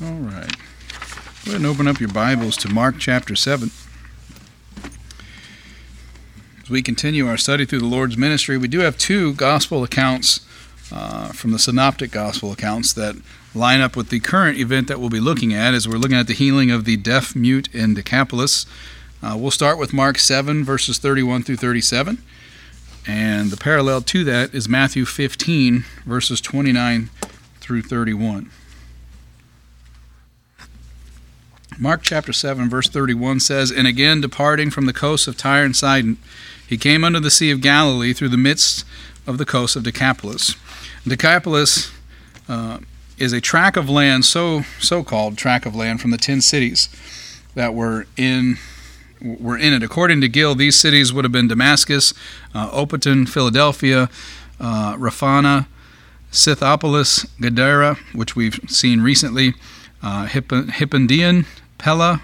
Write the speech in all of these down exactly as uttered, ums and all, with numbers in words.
All right. Go ahead and open up your Bibles to Mark chapter seven. As we continue our study through the Lord's ministry, we do have two gospel accounts uh, from the synoptic gospel accounts that line up with the current event that we'll be looking at as we're looking at the healing of the deaf mute in Decapolis. Uh, we'll start with Mark seven, verses thirty-one through thirty-seven. And the parallel to that is Matthew fifteen, verses twenty-nine through thirty-one. Mark chapter seven, verse thirty-one says, "And again, departing from the coast of Tyre and Sidon, he came unto the Sea of Galilee through the midst of the coast of Decapolis." Decapolis uh, is a tract of land, so so-called tract of land, from the ten cities that were in were in it. According to Gill, these cities would have been Damascus, uh, Oppiton, Philadelphia, uh, Raphana, Scythopolis, Gadara, which we've seen recently, uh, Hipp- Hippondian, Pella,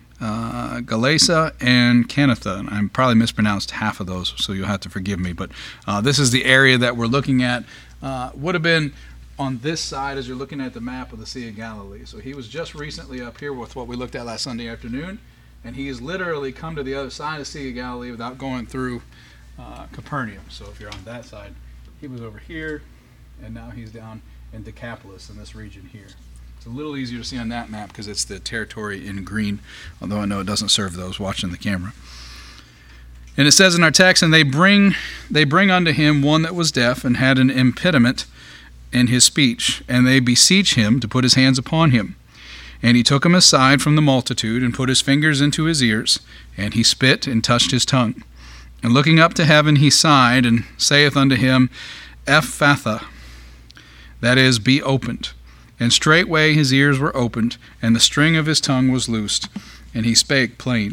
uh, Galasa, and Canatha. I probably mispronounced half of those, so you'll have to forgive me. But uh, this is the area that we're looking at. Uh, would have been on this side as you're looking at the map of the Sea of Galilee. So he was just recently up here with what we looked at last Sunday afternoon, and he has literally come to the other side of the Sea of Galilee without going through uh, Capernaum. So if you're on that side, he was over here, and now he's down in Decapolis in this region here. It's a little easier to see on that map because it's the territory in green, although I know it doesn't serve those watching the camera. And it says in our text, "And they bring they bring unto him one that was deaf and had an impediment in his speech, and they beseech him to put his hands upon him. And he took him aside from the multitude, and put his fingers into his ears, and he spit and touched his tongue. And looking up to heaven, he sighed, and saith unto him, Ephphatha, that is, be opened. And straightway his ears were opened, and the string of his tongue was loosed, and he spake plain.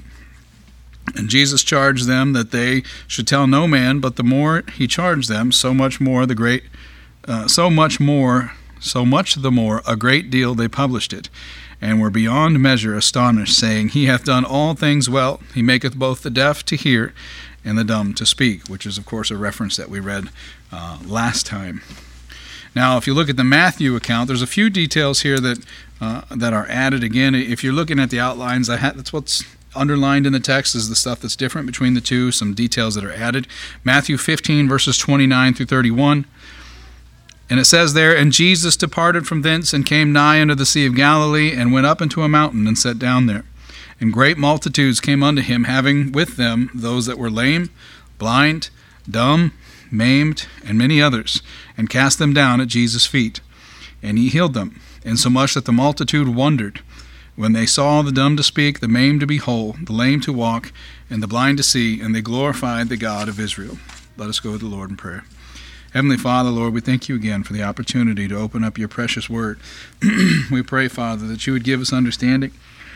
And Jesus charged them that they should tell no man, but the more he charged them, so much more the great, uh, so much more, so much the more a great deal they published it, and were beyond measure astonished, saying, He hath done all things well. He maketh both the deaf to hear, and the dumb to speak," which is, of course, a reference that we read uh, last time. Now, if you look at the Matthew account, there's a few details here that uh, that are added. Again, if you're looking at the outlines, I ha- that's what's underlined in the text is the stuff that's different between the two, some details that are added. Matthew fifteen, verses twenty-nine through thirty-one. And it says there, "And Jesus departed from thence, and came nigh unto the Sea of Galilee, and went up into a mountain, and sat down there. And great multitudes came unto him, having with them those that were lame, blind, dumb, maimed, and many others, and cast them down at Jesus' feet. And he healed them, insomuch that the multitude wondered, when they saw the dumb to speak, the maimed to be whole, the lame to walk, and the blind to see, and they glorified the God of Israel." Let us go to the Lord in prayer. Heavenly Father, Lord, we thank you again for the opportunity to open up your precious word. We pray, Father, that you would give us understanding,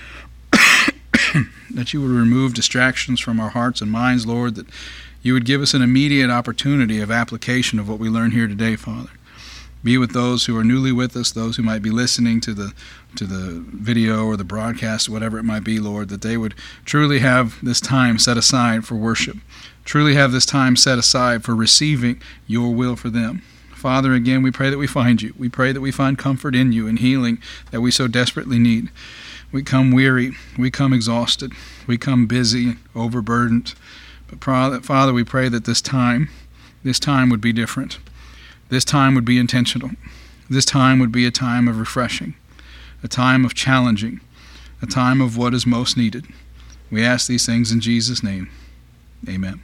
that you would remove distractions from our hearts and minds, Lord, that you would give us an immediate opportunity of application of what we learn here today, Father. Be with those who are newly with us, those who might be listening to the to the video or the broadcast, whatever it might be, Lord, that they would truly have this time set aside for worship, truly have this time set aside for receiving your will for them. Father, again, we pray that we find you. We pray that we find comfort in you and healing that we so desperately need. We come weary, we come exhausted, we come busy, overburdened. But Father, we pray that this time, this time would be different. This time would be intentional. This time would be a time of refreshing, a time of challenging, a time of what is most needed. We ask these things in Jesus' name. Amen.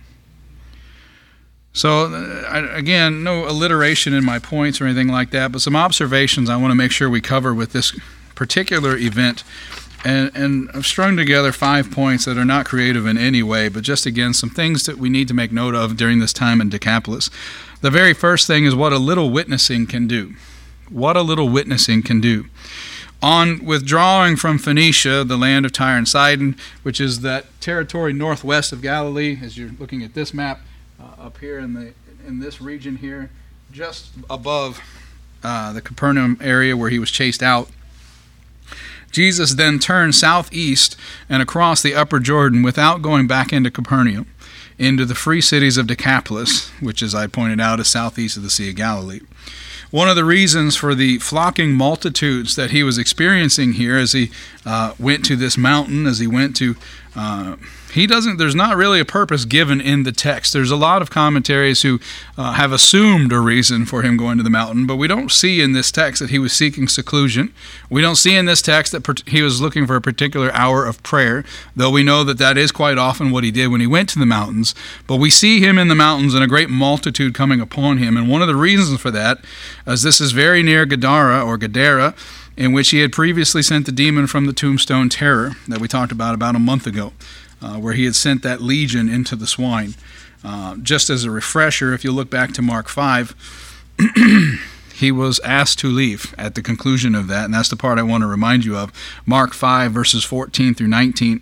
So, uh, again, no alliteration in my points or anything like that, but some observations I want to make sure we cover with this particular event. And, and I've strung together five points that are not creative in any way, but just, again, some things that we need to make note of during this time in Decapolis. The very first thing is what a little witnessing can do. What a little witnessing can do. On withdrawing from Phoenicia, the land of Tyre and Sidon, which is that territory northwest of Galilee, as you're looking at this map, uh, up here in the in this region here, just above uh, the Capernaum area where he was chased out, Jesus then turned southeast and across the upper Jordan without going back into Capernaum, into the free cities of Decapolis, which, as I pointed out, is southeast of the Sea of Galilee. one of the reasons for the flocking multitudes that he was experiencing here as he uh, went to this mountain, as he went to, uh, he doesn't, there's not really a purpose given in the text. There's a lot of commentaries who uh, have assumed a reason for him going to the mountain, but we don't see in this text that he was seeking seclusion. We don't see in this text that he was looking for a particular hour of prayer, though we know that that is quite often what he did when he went to the mountains. But we see him in the mountains and a great multitude coming upon him, and one of the reasons for that is this is very near Gadara or Gadara, in which he had previously sent the demon from the tombstone terror that we talked about about a month ago. Uh, where he had sent that legion into the swine. Uh, just as a refresher, if you look back to Mark five, he was asked to leave at the conclusion of that, and that's the part I want to remind you of. Mark five, verses fourteen through nineteen.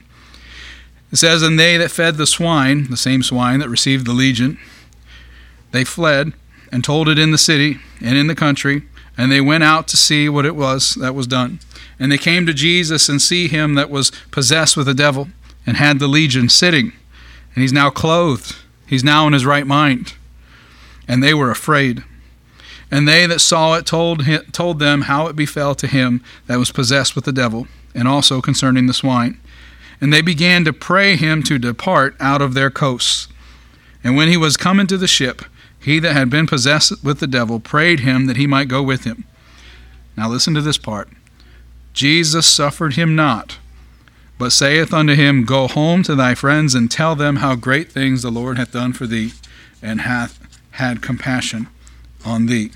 It says, "And they that fed the swine," the same swine that received the legion, "they fled and told it in the city and in the country, and they went out to see what it was that was done. And they came to Jesus and see him that was possessed with a devil, and had the legion sitting, and he's now clothed. He's now in his right mind. And they were afraid. And they that saw it told him, told them how it befell to him that was possessed with the devil, and also concerning the swine. And they began to pray him to depart out of their coasts. And when he was come into the ship, he that had been possessed with the devil prayed him that he might go with him." Now listen to this part. "Jesus suffered him not, but saith unto him, Go home to thy friends, and tell them how great things the Lord hath done for thee, and hath had compassion on thee."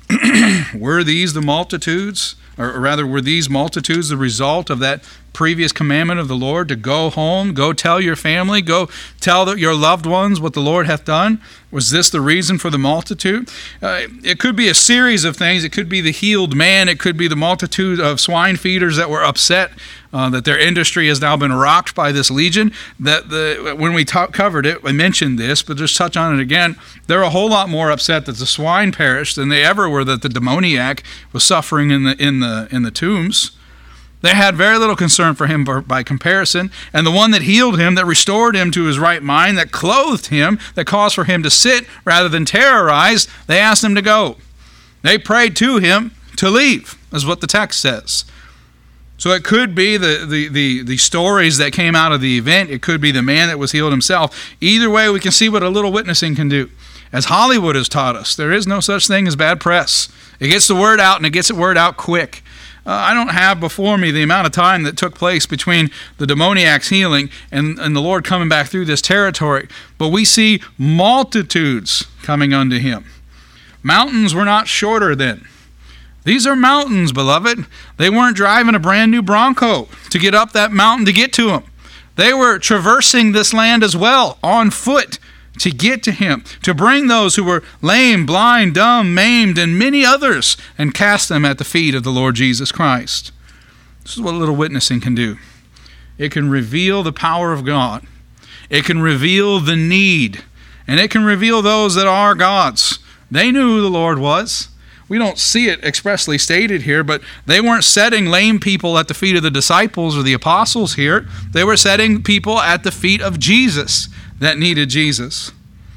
Were these the multitudes, or rather were these multitudes the result of that previous commandment of the Lord to go home, go tell your family, go tell your loved ones what the Lord hath done? Was this the reason for the multitude? Uh, it could be a series of things. It could be the healed man. It could be the multitude of swine feeders that were upset uh, that their industry has now been rocked by this legion. That the when we talk, covered it, I mentioned this, but just touch on it again. They're a whole lot more upset that the swine perished than they ever were that the demoniac was suffering in the in the in the tombs. They had very little concern for him by comparison, and the one that healed him, that restored him to his right mind, that clothed him, that caused for him to sit rather than terrorize, they asked him to go. They prayed to him to leave, is what the text says. So it could be the, the, the, the stories that came out of the event. It could be the man that was healed himself. Either way, we can see what a little witnessing can do. As Hollywood has taught us, there is no such thing as bad press. It gets the word out, and it gets the word out quick. Uh, I don't have before me the amount of time that took place between the demoniac's healing and, and the Lord coming back through this territory, but we see multitudes coming unto him. Mountains were not shorter then. These are mountains, beloved. They weren't driving a brand new Bronco to get up that mountain to get to him. They were traversing this land as well, on foot, to get to him, to bring those who were lame, blind, dumb, maimed, and many others, and cast them at the feet of the Lord Jesus Christ. This is what a little witnessing can do. It can reveal the power of God. It can reveal the need, and it can reveal those that are God's. They knew who the Lord was. We don't see it expressly stated here, but they weren't setting lame people at the feet of the disciples or the apostles here. They were setting people at the feet of Jesus that needed Jesus.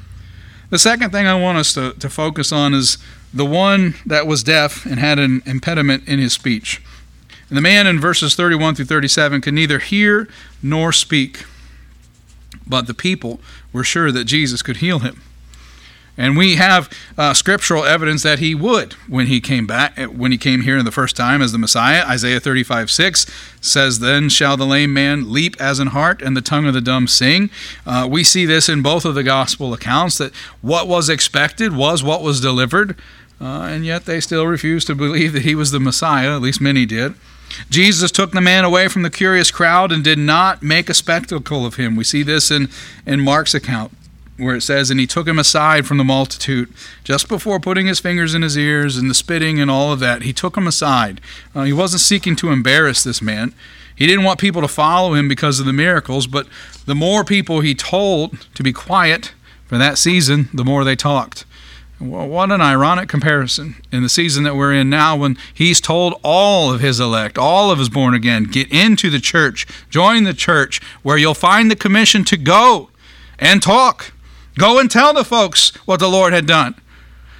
The second thing I want us to, to focus on is the one that was deaf and had an impediment in his speech. And the man in verses thirty-one through thirty-seven could neither hear nor speak, but the people were sure that Jesus could heal him. And we have uh, scriptural evidence that he would when he came back, when he came here the first time as the Messiah. Isaiah thirty-five six says, "Then shall the lame man leap as an hart, and the tongue of the dumb sing." Uh, we see this in both of the gospel accounts, that what was expected was what was delivered, uh, and yet they still refused to believe that he was the Messiah, at least many did. Jesus took the man away from the curious crowd and did not make a spectacle of him. We see this in, in Mark's account, where it says, "And he took him aside from the multitude." Just before putting his fingers in his ears and the spitting and all of that, he took him aside. Uh, he wasn't seeking to embarrass this man. He didn't want people to follow him because of the miracles, but the more people he told to be quiet for that season, the more they talked. Well, what an ironic comparison in the season that we're in now, when he's told all of his elect, all of his born again, get into the church, join the church, where you'll find the commission to go and talk. Go and tell the folks what the Lord had done.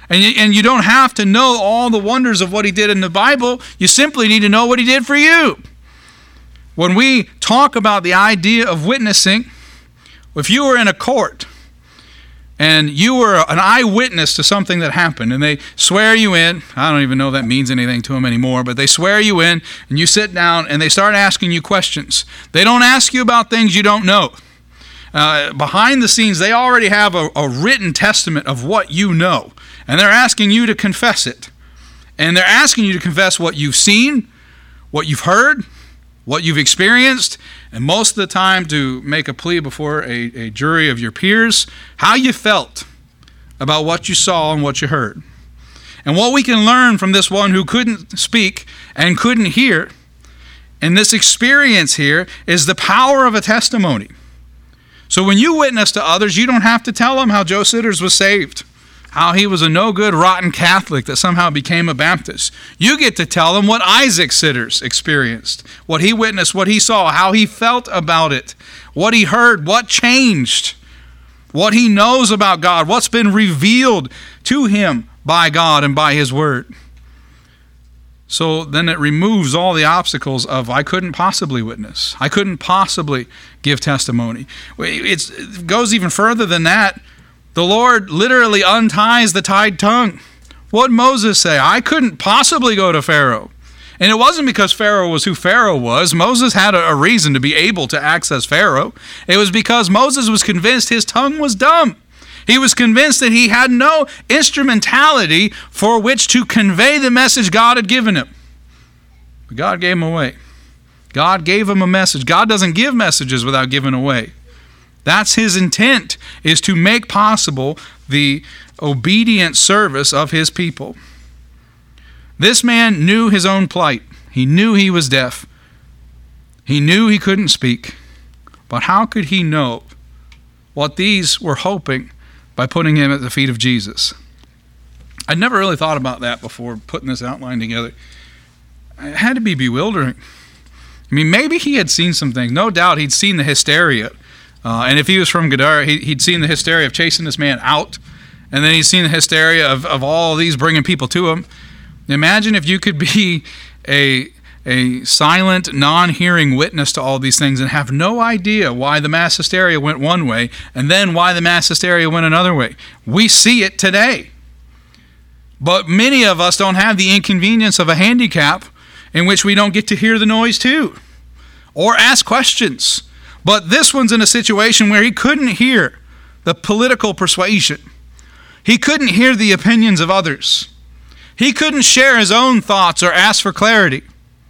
And you, and you don't have to know all the wonders of what he did in the Bible. You simply need to know what he did for you. When we talk about the idea of witnessing, if you were in a court and you were an eyewitness to something that happened and they swear you in, I don't even know if that means anything to them anymore, but they swear you in and you sit down and they start asking you questions. They don't ask you about things you don't know. Uh, behind the scenes, they already have a, a written testament of what you know. And they're asking you to confess it. And they're asking you to confess what you've seen, what you've heard, what you've experienced, and most of the time to make a plea before a, a jury of your peers, how you felt about what you saw and what you heard. And what we can learn from this one who couldn't speak and couldn't hear, and this experience here, is the power of a testimony. So when you witness to others, you don't have to tell them how Joe Sitters was saved, how he was a no-good, rotten Catholic that somehow became a Baptist. You get to tell them what Isaac Sitters experienced, what he witnessed, what he saw, how he felt about it, what he heard, what changed, what he knows about God, what's been revealed to him by God and by his word. So then it removes all the obstacles of, I couldn't possibly witness. I couldn't possibly give testimony. It's, it goes even further than that. The Lord literally unties the tied tongue. What did Moses say? I couldn't possibly go to Pharaoh. And it wasn't because Pharaoh was who Pharaoh was. Moses had a, a reason to be able to access Pharaoh. It was because Moses was convinced his tongue was dumb. He was convinced that he had no instrumentality for which to convey the message God had given him. But God gave him away. God gave him a message. God doesn't give messages without giving away. That's his intent, is to make possible the obedient service of his people. This man knew his own plight. He knew he was deaf. He knew he couldn't speak. But how could he know what these were hoping by putting him at the feet of Jesus? I'd never really thought about that before putting this outline together. It had to be bewildering. I mean, maybe he had seen some things. No doubt he'd seen the hysteria. Uh, and if he was from Gadara, he, he'd seen the hysteria of chasing this man out. And then he'd seen the hysteria of, of all of these bringing people to him. Imagine if you could be a, a silent, non-hearing witness to all these things and have no idea why the mass hysteria went one way and then why the mass hysteria went another way. We see it today. But many of us don't have the inconvenience of a handicap in which we don't get to hear the noise too or ask questions. But this one's in a situation where he couldn't hear the political persuasion. He couldn't hear the opinions of others. He couldn't share his own thoughts or ask for clarity.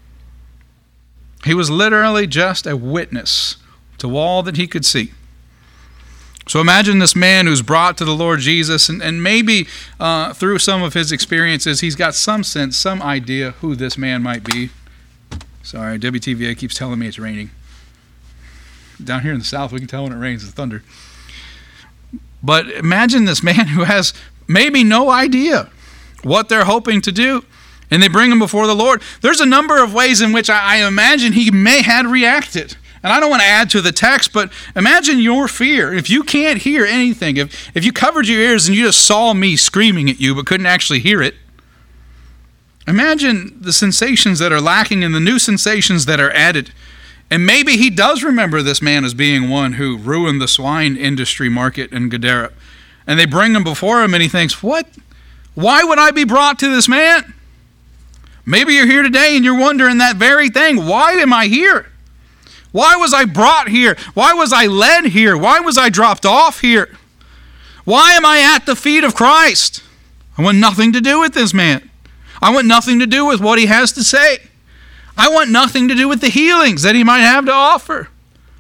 He was literally just a witness to all that he could see. So imagine this man who's brought to the Lord Jesus, and, and maybe uh, through some of his experiences, he's got some sense, some idea who this man might be. Sorry, W T V A keeps telling me it's raining. Down here in the south, we can tell when it rains, it's thunder. But imagine this man who has maybe no idea what they're hoping to do, and they bring him before the Lord. There's a number of ways in which I, I imagine he may have reacted. And I don't want to add to the text, but imagine your fear. If you can't hear anything, if, if you covered your ears and you just saw me screaming at you but couldn't actually hear it, imagine the sensations that are lacking and the new sensations that are added. And maybe he does remember this man as being one who ruined the swine industry market in Gadara. And they bring him before him and he thinks, what? Why would I be brought to this man? Maybe you're here today and you're wondering that very thing. Why am I here? Why was I brought here? Why was I led here? Why was I dropped off here? Why am I at the feet of Christ? I want nothing to do with this man. I want nothing to do with what he has to say. I want nothing to do with the healings that he might have to offer.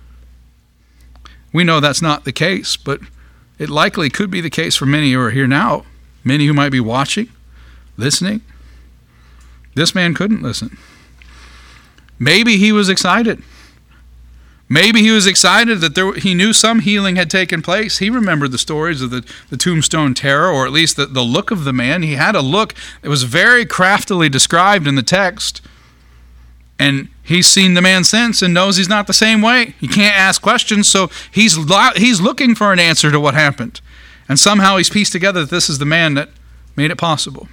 We know that's not the case, but it likely could be the case for many who are here now. Many who might be watching, listening. This man couldn't listen. Maybe he was excited. Maybe he was excited that there, he knew some healing had taken place. He remembered the stories of the, the tombstone terror, or at least the, the look of the man. He had a look that was very craftily described in the text. And he's seen the man since and knows he's not the same way. He can't ask questions, so he's he's looking for an answer to what happened. And somehow he's pieced together that this is the man that made it possible.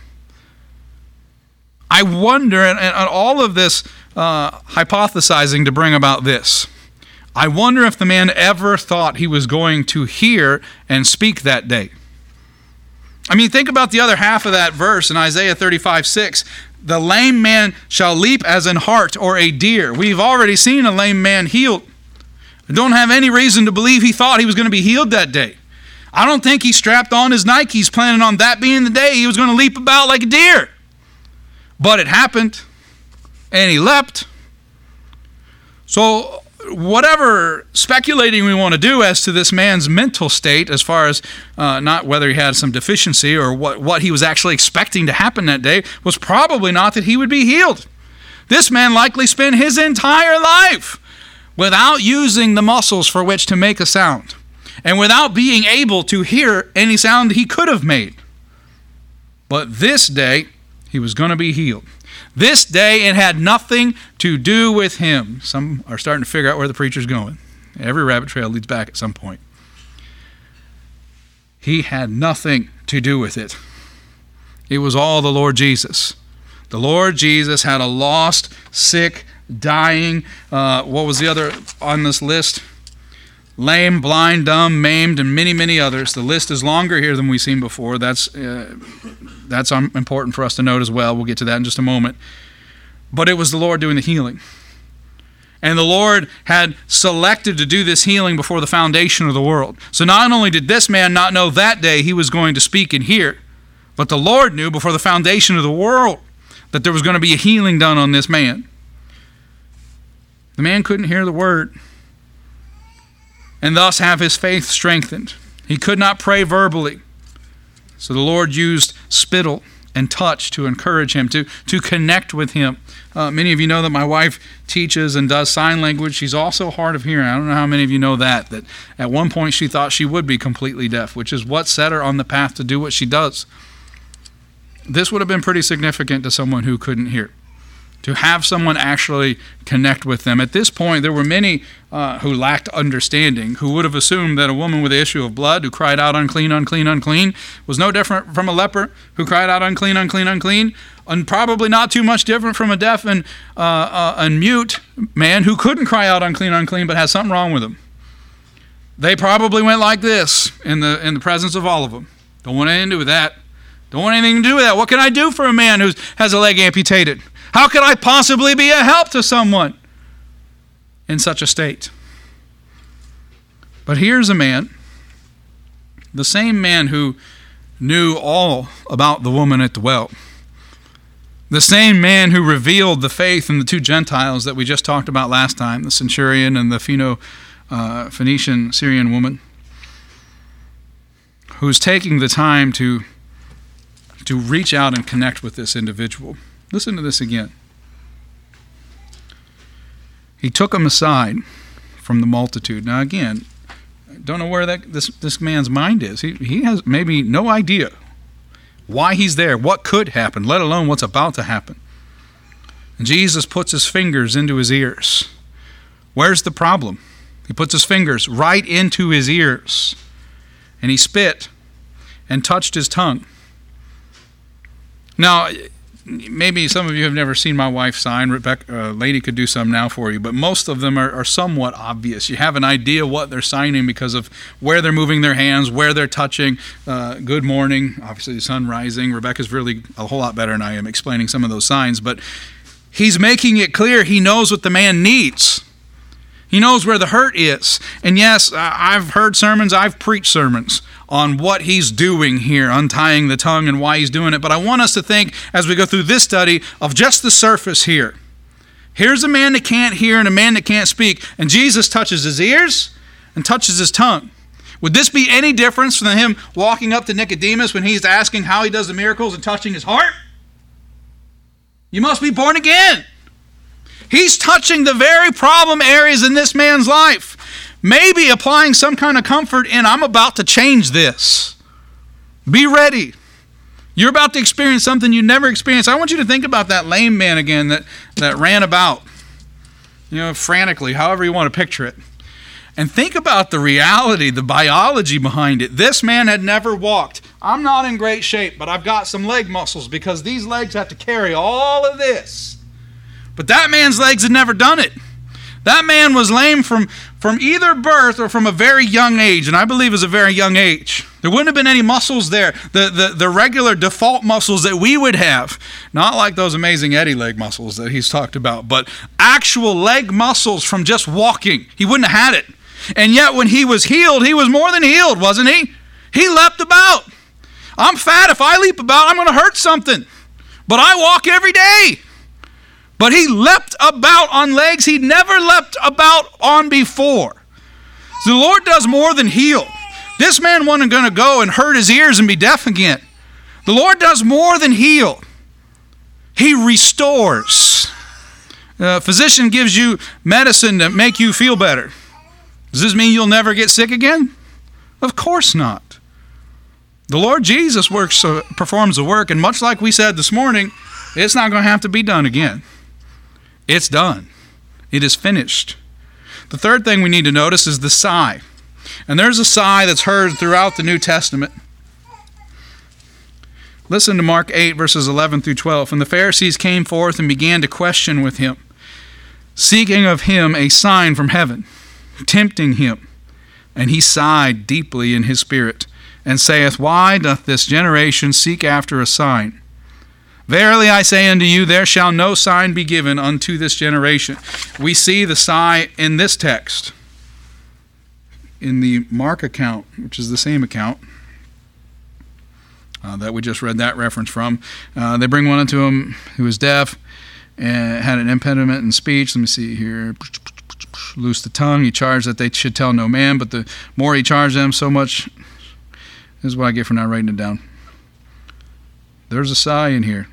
I wonder, and, and all of this uh, hypothesizing to bring about this, I wonder if the man ever thought he was going to hear and speak that day. I mean, think about the other half of that verse in Isaiah thirty-five six. The lame man shall leap as an hart or a deer. We've already seen a lame man healed. I don't have any reason to believe he thought he was going to be healed that day. I don't think he strapped on his Nikes planning on that being the day he was going to leap about like a deer. But it happened, and he leapt. So whatever speculating we want to do as to this man's mental state, as far as uh, not whether he had some deficiency or what, what he was actually expecting to happen that day, was probably not that he would be healed. This man likely spent his entire life without using the muscles for which to make a sound, and without being able to hear any sound he could have made. But this day, he was going to be healed. This day, it had nothing to do with him. Some are starting to figure out where the preacher's going. Every rabbit trail leads back at some point. He had nothing to do with it. It was all the Lord Jesus. The Lord Jesus had a lost, sick, dying, uh, what was the other on this list? Lame, blind, dumb, maimed, and many, many others. The list is longer here than we've seen before. That's uh, that's important for us to note as well. We'll get to that in just a moment. But it was the Lord doing the healing. And the Lord had selected to do this healing before the foundation of the world. So not only did this man not know that day he was going to speak and hear, but the Lord knew before the foundation of the world that there was going to be a healing done on this man. The man couldn't hear the word, and thus have his faith strengthened. He could not pray verbally. So the Lord used spittle and touch to encourage him, to, to connect with him. Uh, many of you know that my wife teaches and does sign language. She's also hard of hearing. I don't know how many of you know that, that at one point she thought she would be completely deaf, which is what set her on the path to do what she does. This would have been pretty significant to someone who couldn't hear, to have someone actually connect with them. At this point, there were many uh, who lacked understanding, who would have assumed that a woman with the issue of blood who cried out, unclean, unclean, unclean, was no different from a leper who cried out, unclean, unclean, unclean, and probably not too much different from a deaf and, uh, uh, and mute man who couldn't cry out, unclean, unclean, but had something wrong with him. They probably went like this in the, in the presence of all of them. Don't want anything to do with that. Don't want anything to do with that. What can I do for a man who has a leg amputated? How could I possibly be a help to someone in such a state? But here's a man, the same man who knew all about the woman at the well, the same man who revealed the faith in the two Gentiles that we just talked about last time, the centurion and the Pheno, uh, Phoenician Syrian woman, who's taking the time to, to reach out and connect with this individual. Listen to this again. He took him aside from the multitude. Now again, I don't know where that this, this man's mind is. He, he has maybe no idea why he's there, what could happen, let alone what's about to happen. And Jesus puts his fingers into his ears. Where's the problem? He puts his fingers right into his ears, and he spit and touched his tongue. Now, maybe some of you have never seen my wife sign. Rebecca, uh, lady could do some now for you, but most of them are, are somewhat obvious. You have an idea what they're signing because of where they're moving their hands, where they're touching. Uh, good morning, obviously the sun rising. Rebecca's really a whole lot better than I am explaining some of those signs, but he's making it clear he knows what the man needs. He knows where the hurt is. And yes, I've heard sermons, I've preached sermons on what he's doing here, untying the tongue and why he's doing it. But I want us to think, as we go through this study, of just the surface here. Here's a man that can't hear and a man that can't speak, and Jesus touches his ears and touches his tongue. Would this be any difference from him walking up to Nicodemus when he's asking how he does the miracles and touching his heart? You must be born again. He's touching the very problem areas in this man's life. Maybe applying some kind of comfort in, I'm about to change this. Be ready. You're about to experience something you never experienced. I want you to think about that lame man again that, that ran about, you know, frantically, however you want to picture it. And think about the reality, the biology behind it. This man had never walked. I'm not in great shape, but I've got some leg muscles because these legs have to carry all of this. But that man's legs had never done it. That man was lame from, from either birth or from a very young age, and I believe it was a very young age. There wouldn't have been any muscles there, the, the, the regular default muscles that we would have. Not like those amazing Eddie leg muscles that he's talked about, but actual leg muscles from just walking. He wouldn't have had it. And yet when he was healed, he was more than healed, wasn't he? He leapt about. I'm fat. If I leap about, I'm going to hurt something. But I walk every day. But he leapt about on legs he'd never leapt about on before. So the Lord does more than heal. This man wasn't going to go and hurt his ears and be deaf again. The Lord does more than heal. He restores. A physician gives you medicine to make you feel better. Does this mean you'll never get sick again? Of course not. The Lord Jesus works, uh, performs the work, and much like we said this morning, it's not going to have to be done again. It's done. It is finished. The third thing we need to notice is the sigh. And there's a sigh that's heard throughout the New Testament. Listen to Mark eight, verses eleven through twelve. And the Pharisees came forth and began to question with him, seeking of him a sign from heaven, tempting him. And he sighed deeply in his spirit, and saith, Why doth this generation seek after a sign? Verily I say unto you, there shall no sign be given unto this generation. We see the sigh in this text. In the Mark account, which is the same account uh, that we just read that reference from, uh, they bring one unto him who is deaf and had an impediment in speech. Let me see here. Loose the tongue. He charged that they should tell no man, but the more he charged them, so much. This is what I get for not writing it down. There's a sigh in here.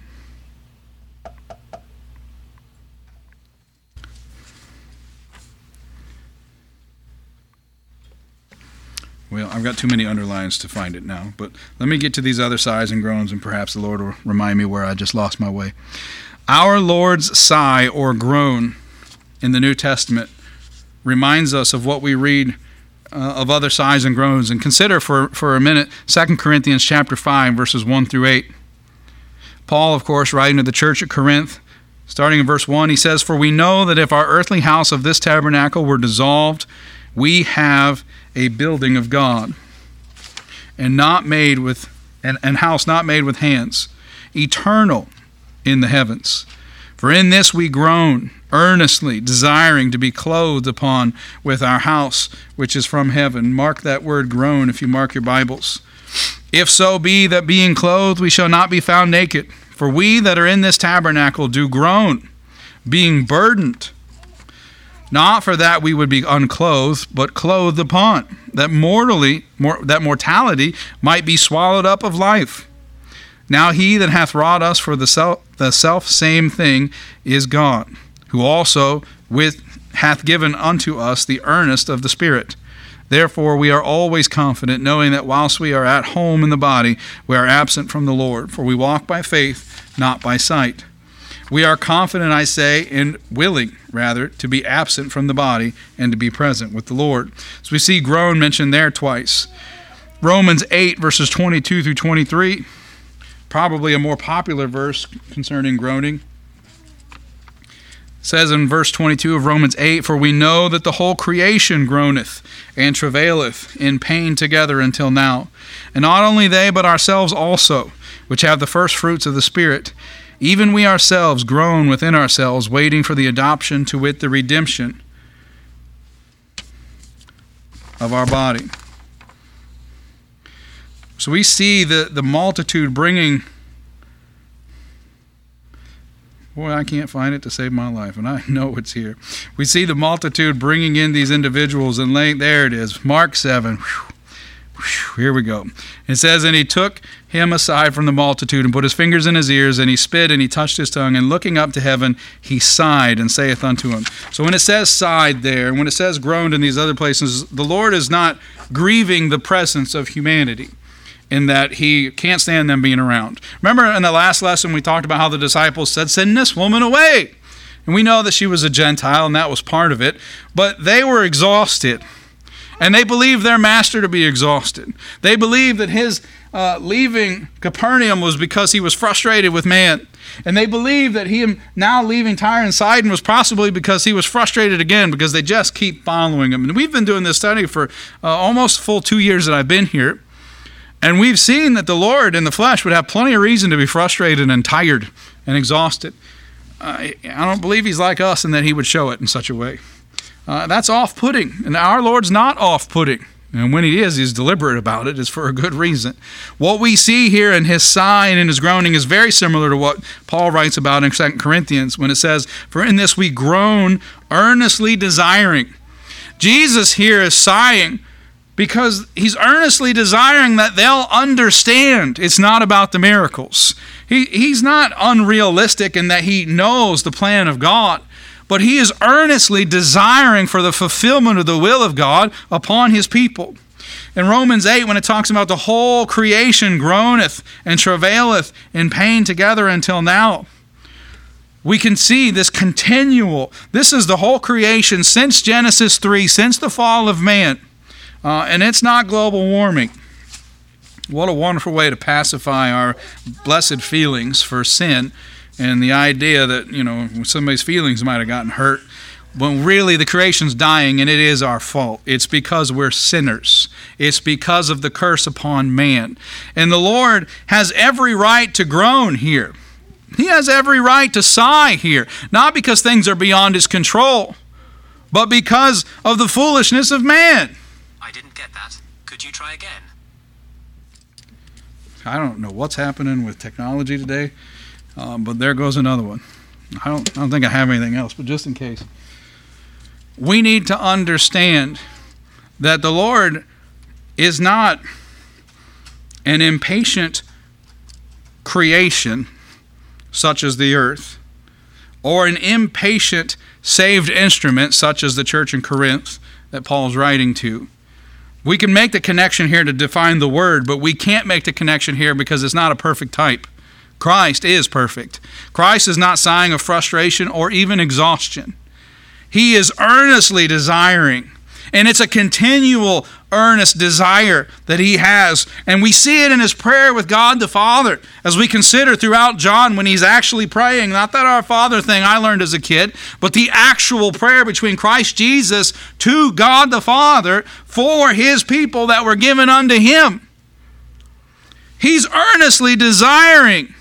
Well, I've got too many underlines to find it now, but let me get to these other sighs and groans, and perhaps the Lord will remind me where I just lost my way. Our Lord's sigh or groan in the New Testament reminds us of what we read uh, of other sighs and groans. And consider for, for a minute Second Corinthians chapter five, verses one through eight. Paul, of course, writing to the church at Corinth, starting in verse one, he says, For we know that if our earthly house of this tabernacle were dissolved, we have a building of God, and not made with and, and house not made with hands, eternal in the heavens. For in this we groan, earnestly desiring to be clothed upon with our house, which is from heaven. Mark that word groan if you mark your Bibles. If so be that being clothed we shall not be found naked. For we that are in this tabernacle do groan, being burdened, not for that we would be unclothed, but clothed upon, that mortally, mor- that mortality might be swallowed up of life. Now he that hath wrought us for the self, the self same thing is God, who also with hath given unto us the earnest of the Spirit. Therefore we are always confident, knowing that whilst we are at home in the body, we are absent from the Lord. For we walk by faith, not by sight. We are confident, I say, and willing, rather, to be absent from the body and to be present with the Lord. So we see groan mentioned there twice. Romans eight, verses twenty-two through twenty-three, probably a more popular verse concerning groaning. It says in verse twenty-two of Romans eight, For we know that the whole creation groaneth and travaileth in pain together until now. And not only they, but ourselves also, which have the first fruits of the Spirit, even we ourselves groan within ourselves, waiting for the adoption, to wit, the redemption of our body. So we see the, the multitude bringing... Boy, I can't find it to save my life, and I know it's here. We see the multitude bringing in these individuals, and laying, there it is, Mark seven. Whew. Here we go. It says, And he took him aside from the multitude, and put his fingers in his ears, and he spit, and he touched his tongue, and looking up to heaven, he sighed, and saith unto him. So when it says sighed there, and when it says groaned in these other places, the Lord is not grieving the presence of humanity, in that he can't stand them being around. Remember in the last lesson we talked about how the disciples said, Send this woman away. And we know that she was a Gentile, and that was part of it. But they were exhausted. And they believed their master to be exhausted. They believed that his uh, leaving Capernaum was because he was frustrated with man. And they believed that him now leaving Tyre and Sidon was possibly because he was frustrated again, because they just keep following him. And we've been doing this study for uh, almost full two years that I've been here. And we've seen that the Lord in the flesh would have plenty of reason to be frustrated and tired and exhausted. Uh, I don't believe he's like us in that he would show it in such a way. Uh, that's off-putting. And our Lord's not off-putting. And when he is, he's deliberate about it. It's for a good reason. What we see here in his sighing and his groaning is very similar to what Paul writes about in Second Corinthians when it says, "For in this we groan, earnestly desiring." Jesus here is sighing because he's earnestly desiring that they'll understand it's not about the miracles. He, he's not unrealistic in that he knows the plan of God. But he is earnestly desiring for the fulfillment of the will of God upon his people. In Romans eight, when it talks about the whole creation groaneth and travaileth in pain together until now, we can see this continual, this is the whole creation since Genesis three, since the fall of man. Uh, and it's not global warming. What a wonderful way to pacify our blessed feelings for sin. And the idea that, you know, somebody's feelings might have gotten hurt, when really the creation's dying and it is our fault. It's because we're sinners. It's because of the curse upon man. And the Lord has every right to groan here. He has every right to sigh here. Not because things are beyond his control, but because of the foolishness of man. I didn't get that. Could you try again? I don't know what's happening with technology today. Um, but there goes another one. I don't, I don't think I have anything else, but just in case. We need to understand that the Lord is not an impatient creation, such as the earth, or an impatient saved instrument, such as the church in Corinth that Paul's writing to. We can make the connection here to define the word, but we can't make the connection here because it's not a perfect type. Christ is perfect. Christ is not sighing of frustration or even exhaustion. He is earnestly desiring, and it's a continual earnest desire that he has. And we see it in his prayer with God the Father as we consider throughout John when he's actually praying, not that Our Father thing I learned as a kid, but the actual prayer between Christ Jesus to God the Father for his people that were given unto him. He's earnestly desiring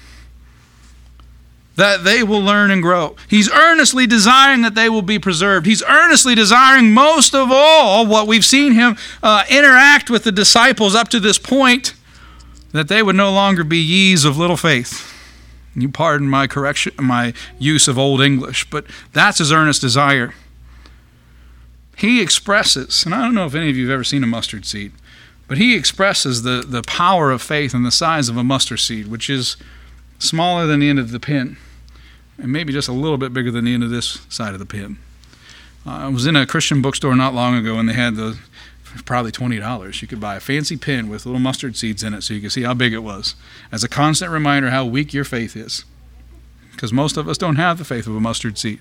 that they will learn and grow. He's earnestly desiring that they will be preserved. He's earnestly desiring most of all what we've seen him uh, interact with the disciples up to this point, that they would no longer be ye's of little faith. You pardon my correction, my use of Old English, but that's his earnest desire. He expresses, and I don't know if any of you have ever seen a mustard seed, but he expresses the, the power of faith in the size of a mustard seed, which is smaller than the end of the pin, and maybe just a little bit bigger than the end of this side of the pin. Uh, I was in a Christian bookstore not long ago, and they had the probably twenty dollars. You could buy a fancy pin with little mustard seeds in it so you could see how big it was, as a constant reminder how weak your faith is, because most of us don't have the faith of a mustard seed.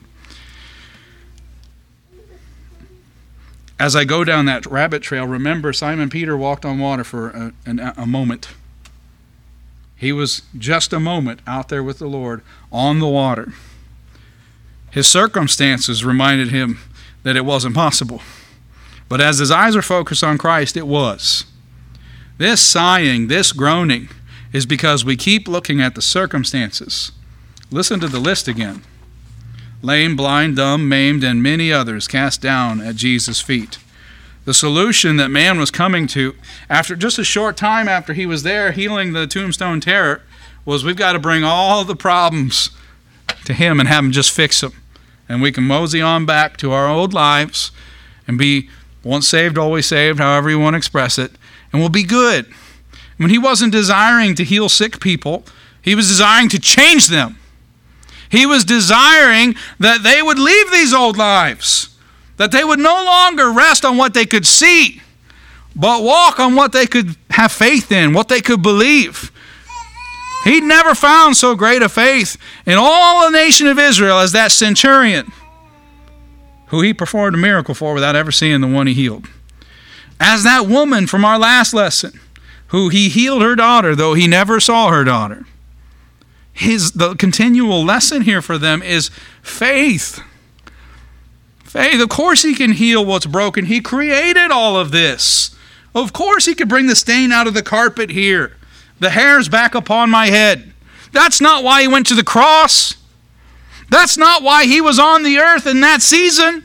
As I go down that rabbit trail, remember Simon Peter walked on water for a, a, a moment. He was just a moment out there with the Lord on the water. His circumstances reminded him that it wasn't possible. But as his eyes are focused on Christ, it was. This sighing, this groaning, is because we keep looking at the circumstances. Listen to the list again. Lame, blind, dumb, maimed, and many others cast down at Jesus' feet. The solution that man was coming to, after just a short time after he was there healing the tombstone terror, was we've got to bring all the problems to him and have him just fix them. And we can mosey on back to our old lives and be once saved, always saved, however you want to express it, and we'll be good. When he wasn't desiring to heal sick people, he was desiring to change them. He was desiring that they would leave these old lives, that they would no longer rest on what they could see, but walk on what they could have faith in, what they could believe. He'd never found so great a faith in all the nation of Israel as that centurion, who he performed a miracle for without ever seeing the one he healed. As that woman from our last lesson, who he healed her daughter, though he never saw her daughter. His, the continual lesson here for them is faith. Faith. Of course he can heal what's broken. He created all of this. Of course he could bring the stain out of the carpet here. The hairs back upon my head. That's not why he went to the cross. That's not why he was on the earth in that season.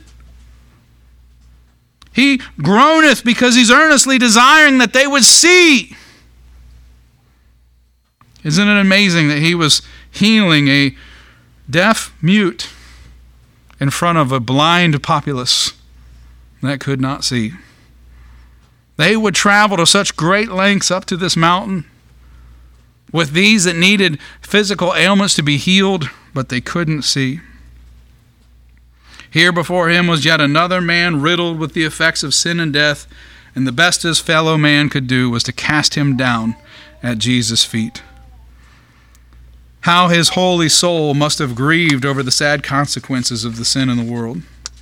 He groaneth because he's earnestly desiring that they would see. Isn't it amazing that he was healing a deaf mute in front of a blind populace that could not see? They would travel to such great lengths up to this mountain with these that needed physical ailments to be healed, but they couldn't see. Here before him was yet another man riddled with the effects of sin and death, and the best his fellow man could do was to cast him down at Jesus' feet. How his holy soul must have grieved over the sad consequences of the sin in the world.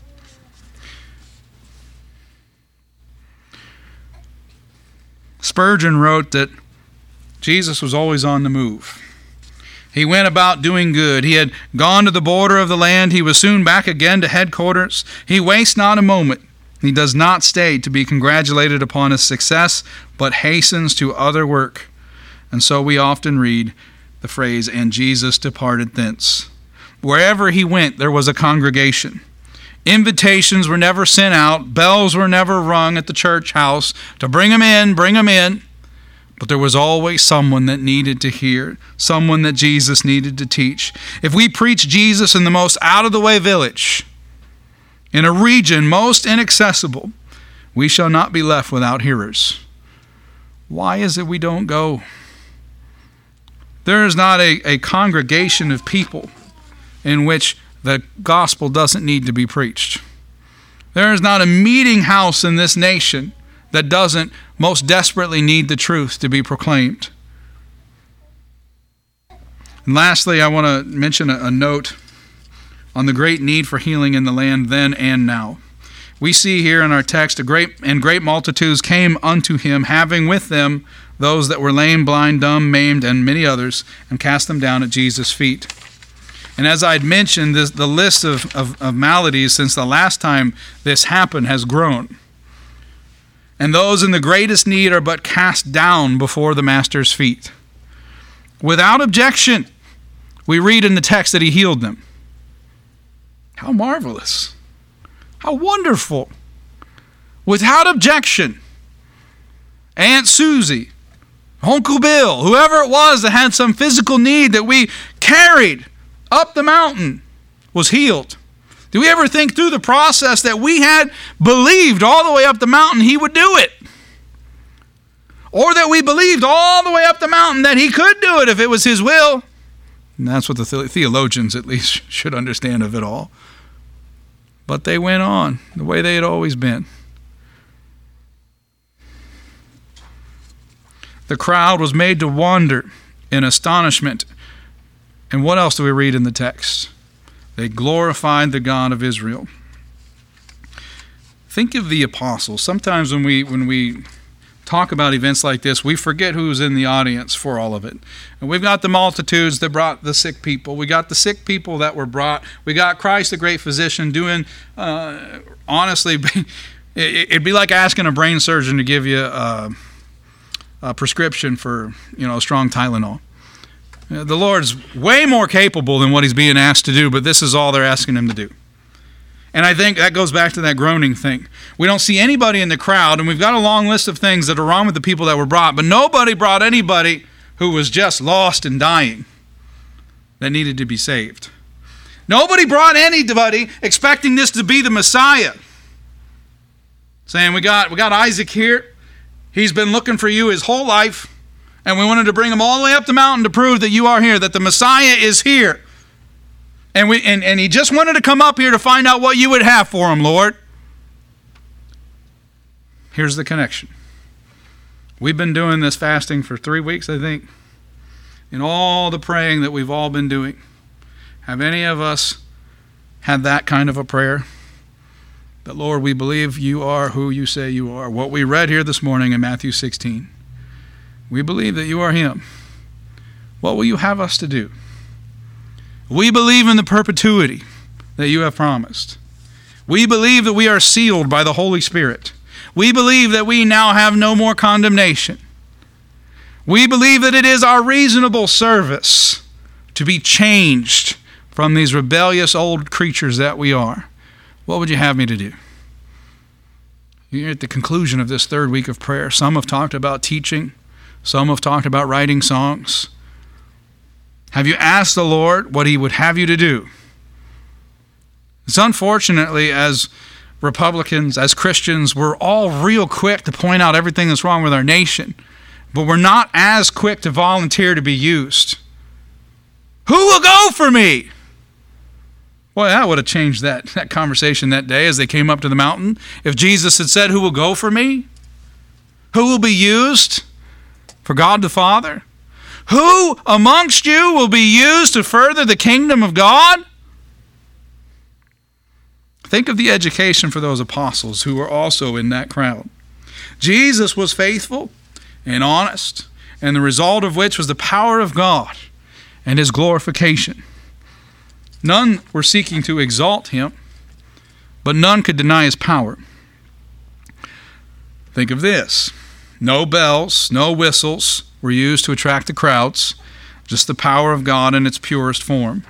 Spurgeon wrote that Jesus was always on the move. He went about doing good. He had gone to the border of the land. He was soon back again to headquarters. He wastes not a moment. He does not stay to be congratulated upon his success, but hastens to other work. And so we often read the phrase, "And Jesus departed thence." Wherever he went, there was a congregation. Invitations were never sent out. Bells were never rung at the church house to bring him in, bring him in. But there was always someone that needed to hear, someone that Jesus needed to teach. If we preach Jesus in the most out-of-the-way village, in a region most inaccessible, we shall not be left without hearers. Why is it we don't go? There is not a, a congregation of people in which the gospel doesn't need to be preached. There is not a meeting house in this nation that doesn't most desperately need the truth to be proclaimed. And lastly, I want to mention a, a note on the great need for healing in the land then and now. We see here in our text, a great and great multitudes came unto him, having with them those that were lame, blind, dumb, maimed, and many others, and cast them down at Jesus' feet. And as I had mentioned, this, the list of, of, of maladies since the last time this happened has grown. And those in the greatest need are but cast down before the Master's feet. Without objection, we read in the text that he healed them. How marvelous. How wonderful. Without objection, Aunt Susie, Uncle Bill, whoever it was that had some physical need that we carried up the mountain was healed. Do we ever think through the process that we had believed all the way up the mountain he would do it? Or that we believed all the way up the mountain that he could do it if it was his will? And that's what the theologians at least should understand of it all. But they went on the way they had always been. The crowd was made to wonder in astonishment. And what else do we read in the text? They glorified the God of Israel. Think of the apostles. Sometimes when we when we talk about events like this, we forget who's in the audience for all of it. And we've got the multitudes that brought the sick people. We got the sick people that were brought. We got Christ, the great physician, doing, uh, honestly, it'd be like asking a brain surgeon to give you a, a prescription for, you know, strong Tylenol. The Lord's way more capable than what he's being asked to do, but this is all they're asking him to do. And I think that goes back to that groaning thing. We don't see anybody in the crowd, and we've got a long list of things that are wrong with the people that were brought, but nobody brought anybody who was just lost and dying that needed to be saved. Nobody brought anybody expecting this to be the Messiah. Saying, we got, we got Isaac here. He's been looking for you his whole life. And we wanted to bring him all the way up the mountain to prove that you are here, that the Messiah is here. And we and, and he just wanted to come up here to find out what you would have for him, Lord. Here's the connection. We've been doing this fasting for three weeks, I think. In all the praying that we've all been doing. Have any of us had that kind of a prayer? that, Lord, we believe you are who you say you are. What we read here this morning in Matthew sixteen. We believe that you are him. What will you have us to do? We believe in the perpetuity that you have promised. We believe that we are sealed by the Holy Spirit. We believe that we now have no more condemnation. We believe that it is our reasonable service to be changed from these rebellious old creatures that we are. What would you have me to do? You're at the conclusion of this third week of prayer. Some have talked about teaching. Some have talked about writing songs. Have you asked the Lord what he would have you to do? It's unfortunately, as Republicans, as Christians, we're all real quick to point out everything that's wrong with our nation, but we're not as quick to volunteer to be used. Who will go for me? Boy, that would have changed that, that conversation that day as they came up to the mountain. If Jesus had said, who will go for me? Who will be used for God the Father? Who amongst you will be used to further the kingdom of God? Think of the education for those apostles who were also in that crowd. Jesus was faithful and honest, and the result of which was the power of God and his glorification. None were seeking to exalt him, but none could deny his power. Think of this. No bells, no whistles were used to attract the crowds, just the power of God in its purest form.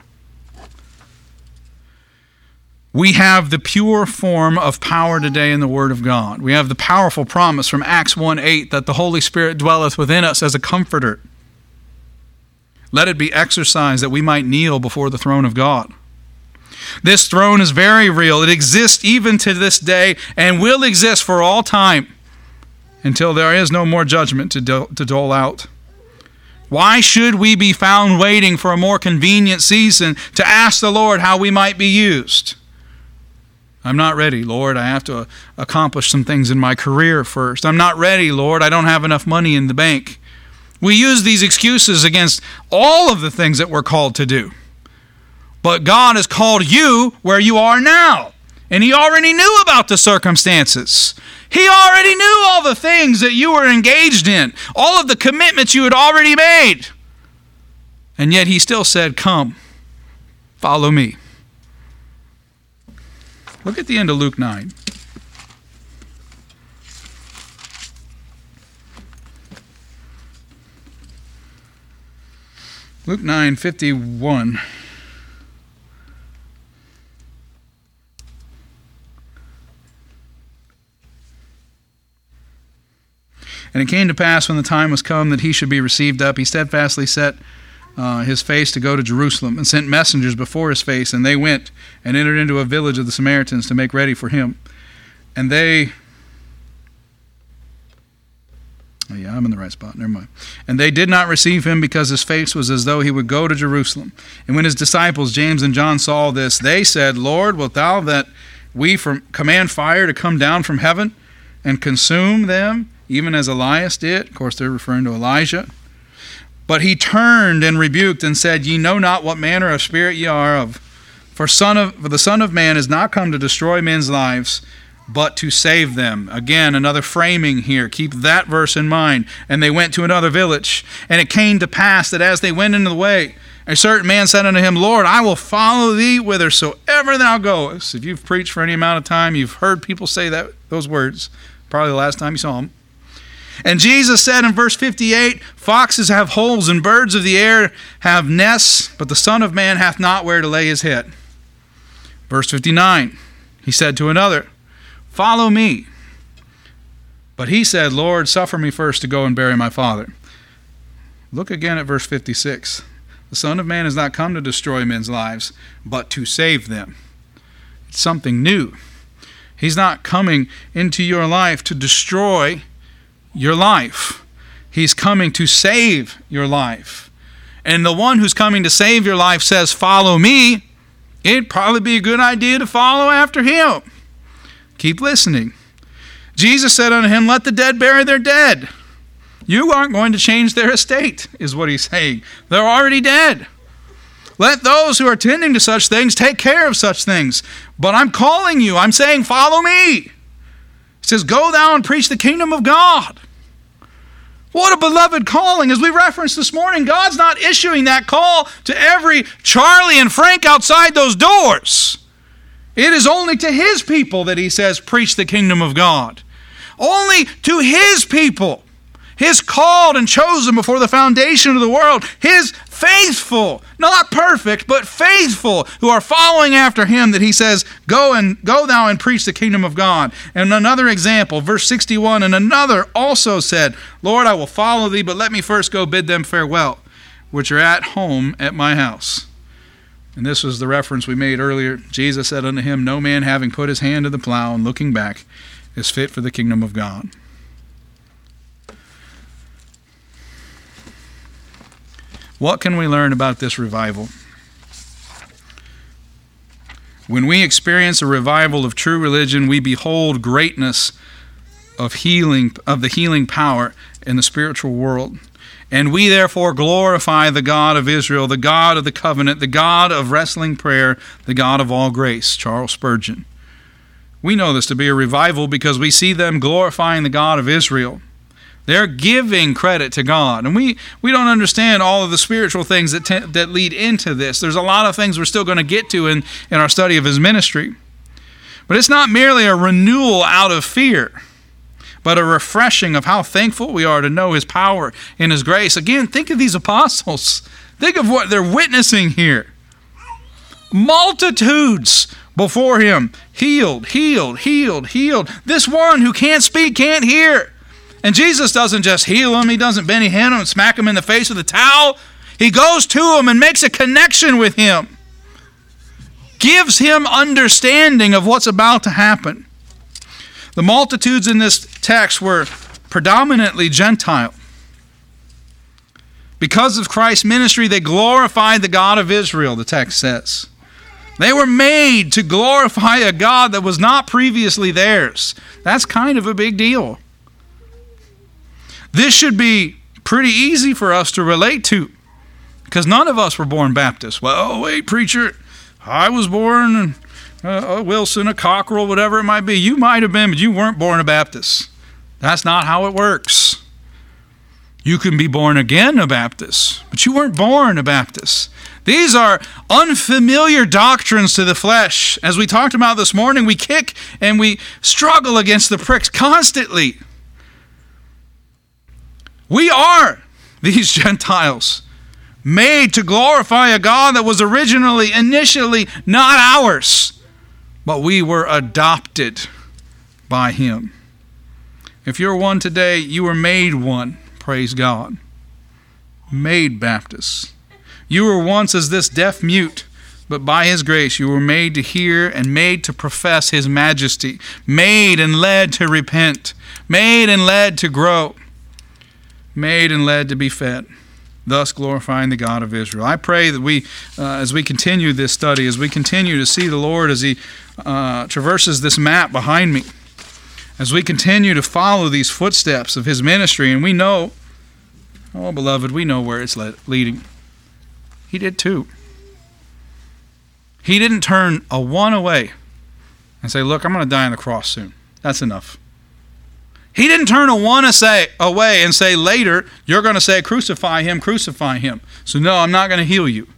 We have the pure form of power today in the Word of God. We have the powerful promise from Acts one eight that the Holy Spirit dwelleth within us as a comforter. Let it be exercised that we might kneel before the throne of God. This throne is very real. It exists even to this day and will exist for all time until there is no more judgment to, do, to dole out. Why should we be found waiting for a more convenient season to ask the Lord how we might be used? I'm not ready, Lord. I have to accomplish some things in my career first. I'm not ready, Lord. I don't have enough money in the bank. We use these excuses against all of the things that we're called to do. But God has called you where you are now. And he already knew about the circumstances. He already knew all the things that you were engaged in. All of the commitments you had already made. And yet he still said, come, follow me. Look at the end of Luke nine. Luke nine fifty-one. And it came to pass when the time was come that he should be received up, he steadfastly set uh, his face to go to Jerusalem, and sent messengers before his face, and they went and entered into a village of the Samaritans to make ready for him. And they... Oh yeah, I'm in the right spot. Never mind. And they did not receive him because his face was as though he would go to Jerusalem. And when his disciples, James and John, saw this, they said, Lord, wilt thou that we from command fire to come down from heaven and consume them, even as Elias did? Of course, they're referring to Elijah. But he turned and rebuked and said, Ye know not what manner of spirit ye are of. For, son of, for the Son of Man is not come to destroy men's lives, but to save them. Again, another framing here. Keep that verse in mind. And they went to another village. And it came to pass that as they went into the way, a certain man said unto him, Lord, I will follow thee whithersoever thou goest. If you've preached for any amount of time, you've heard people say that those words. Probably the last time you saw them. And Jesus said in verse fifty-eight, Foxes have holes and birds of the air have nests, but the Son of Man hath not where to lay his head. Verse fifty-nine, he said to another, Follow me. But he said, Lord, suffer me first to go and bury my father. Look again at verse fifty-six. The Son of Man has not come to destroy men's lives, but to save them. It's something new. He's not coming into your life to destroy your life. He's coming to save your life. And the one who's coming to save your life says, follow me. It'd probably be a good idea to follow after him. Keep listening. Jesus said unto him, let the dead bury their dead. You aren't going to change their estate, is what he's saying. They're already dead. Let those who are tending to such things take care of such things. But I'm calling you. I'm saying, follow me. He says, go thou and preach the kingdom of God. What a beloved calling. As we referenced this morning, God's not issuing that call to every Charlie and Frank outside those doors. It is only to His people that He says, preach the kingdom of God. Only to His people, His called and chosen before the foundation of the world, His faithful, not perfect, but faithful, who are following after Him, that He says, go and go thou and preach the kingdom of God. And another example, verse sixty-one, and another also said, Lord, I will follow thee, but let me first go bid them farewell, which are at home at my house. And this was the reference we made earlier. Jesus said unto him, no man having put his hand to the plow and looking back is fit for the kingdom of God. What can we learn about this revival? When we experience a revival of true religion, we behold greatness of healing, of the healing power in the spiritual world. And we therefore glorify the God of Israel, the God of the covenant, the God of wrestling prayer, the God of all grace, Charles Spurgeon. We know this to be a revival because we see them glorifying the God of Israel. They're giving credit to God. And we, we don't understand all of the spiritual things that te- that lead into this. There's a lot of things we're still going to get to in, in our study of His ministry. But it's not merely a renewal out of fear, but a refreshing of how thankful we are to know His power and His grace. Again, think of these apostles. Think of what they're witnessing here. Multitudes before Him. Healed, healed, healed, healed. This one who can't speak, can't hear. And Jesus doesn't just heal him. He doesn't Benny Hinn him and smack him in the face with a towel. He goes to him and makes a connection with him. Gives him understanding of what's about to happen. The multitudes in this text were predominantly Gentile. Because of Christ's ministry, they glorified the God of Israel, the text says. They were made to glorify a God that was not previously theirs. That's kind of a big deal. This should be pretty easy for us to relate to, because none of us were born Baptists. Well, wait, preacher, I was born in uh, a Wilson, a Cockrell, whatever it might be. You might have been, but you weren't born a Baptist. That's not how it works. You can be born again a Baptist, but you weren't born a Baptist. These are unfamiliar doctrines to the flesh. As we talked about this morning, we kick and we struggle against the pricks constantly. We are these Gentiles, made to glorify a God that was originally, initially not ours, but we were adopted by Him. If you're one today, you were made one, praise God. Made Baptists. You were once as this deaf mute, but by His grace you were made to hear and made to profess His majesty, made and led to repent, made and led to grow, made and led to be fed, thus glorifying the God of Israel. I pray that we, uh, as we continue this study, as we continue to see the Lord as He uh, traverses this map behind me, as we continue to follow these footsteps of His ministry, and we know, oh beloved, we know where it's led, leading. He did too. He didn't turn a one away and say, look, I'm going to die on the cross soon. That's enough. He didn't turn a one away and say later, you're going to say, crucify Him, crucify Him. So no, I'm not going to heal you.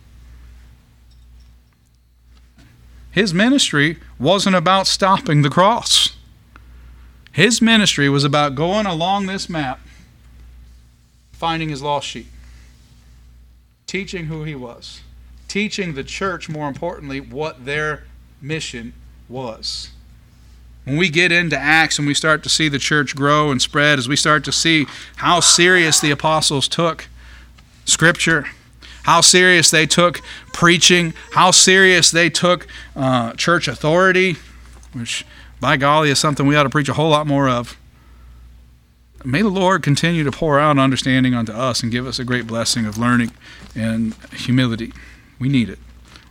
His ministry wasn't about stopping the cross. His ministry was about going along this map, finding His lost sheep, teaching who He was, teaching the church, more importantly, what their mission was. When we get into Acts and we start to see the church grow and spread, as we start to see how serious the apostles took Scripture, how serious they took preaching, how serious they took uh, church authority, which, by golly, is something we ought to preach a whole lot more of. May the Lord continue to pour out understanding unto us and give us a great blessing of learning and humility. We need it.